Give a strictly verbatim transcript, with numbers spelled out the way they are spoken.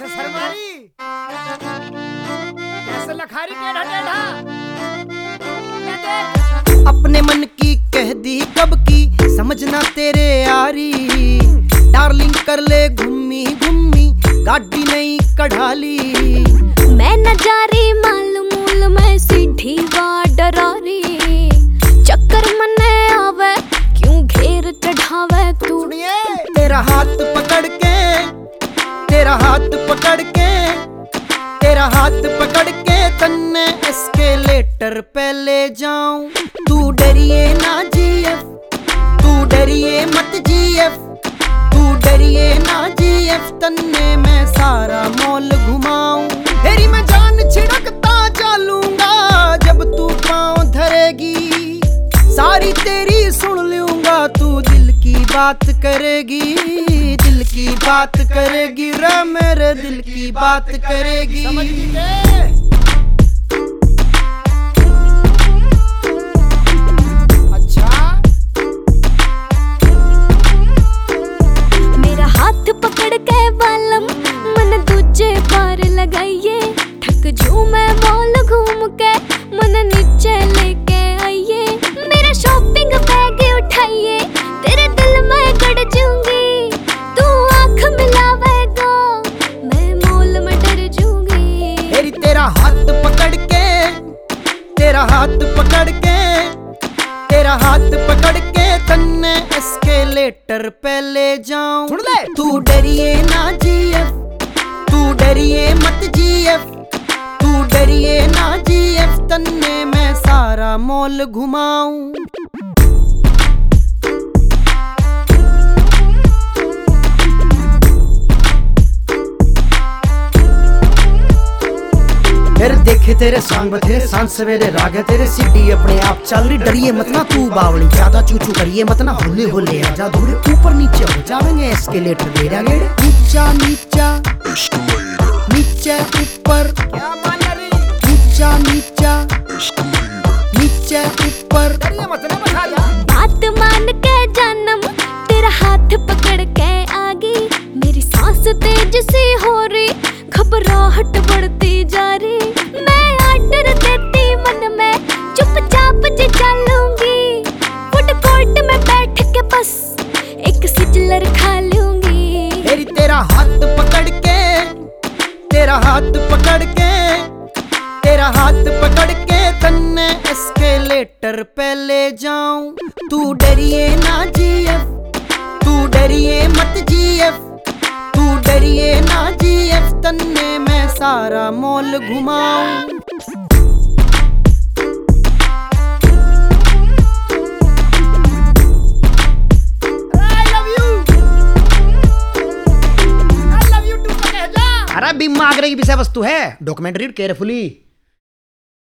सरमारी कैसे लखारी टेढ़ा टेढ़ा अपने मन की कह दी कब की समझना तेरे यारी। डार्लिंग कर ले घूमी घूमी गाड़ी नहीं कढ़ाली। मैं न जा रही मालूम मैं सीधी वा डरारी। चक्कर मने आवे क्यों घेर चढ़ावे तू। तेरा हाथ पकड़ के तेरा हाथ पकड़ के तेरा हाथ पकड़ के तन्ने एस्केलेटर पे ले जाऊं। तू डरिए ना जीएफ तू डरिए मत जीएफ तू डरिए ना जीएफ तन्ने मैं सारा मॉल घुमाऊं। तेरी मैं जान छिड़कता चलूंगा जब तू पाँव धरेगी। सारी तेरी सुन लूंगा तू दिल की बात करेगी। दिल की बात करेगी रे मेरे दिल की बात करेगी। अच्छा मेरा हाथ पकड़ के बालम मन दूजे पार लगाइए। थक जू मैं मॉल घूम के मन नीचे लेके आइए। मेरा शॉपिंग बैग उठाइए तेरे दिल में गड़ जूंगी। तू आँख मिलावेगा मैं मॉल में डर जूंगी। तेरी तेरा हाथ पकड़ के तेरा हाथ पकड़ के तेरा हाथ पकड़ के तन्ने एस्केलेटर पे ले जाऊं। सुन ले तू डरिए ना जीएफ तू डरिए मत जीएफ तू डरिए ना जीएफ तन्ने मैं सारा मॉल घुमाऊं। फिर देखे तेरे सांग बथेरे सांझ सवेरे राग है तेरे सीढ़ी अपने आप चल रही। डरिए मत ना तू बावली ज्यादा चूचू करिए मत ना होले होले आजा धूरे ऊपर नीचे हो जाएंगे एस्केलेटर गेड़ा गेड़े। नीचा नीचा नीचे ऊपर क्या मान रही नीचा नीचा नीचे ऊपर। डरिए मत ना बता जा। बात मान के जानम तेरा हाथ पकड़ के आगी। मेरी सांस तेज सी हो रही घबराहट बढ़ती जा रही। मैं आर्डर देती मन में चुपचाप जी चलूंगी। फूड कोर्ट में बैठ के बस एक सिजलर खा लूंगी। तेरी तेरा हाथ पकड़ के तेरा हाथ पकड़ के तेरा हाथ पकड़ के तन्ने एस्केलेटर पे ले जाऊं। तू डरिए ना जीएफ तू डरिए मत जीएफ तू डरिए ना जीएफ तन्ने मैं सारा मॉल घुमाऊं। अरे बिम्मा आगरे की विषय वस्तु है। Document read carefully.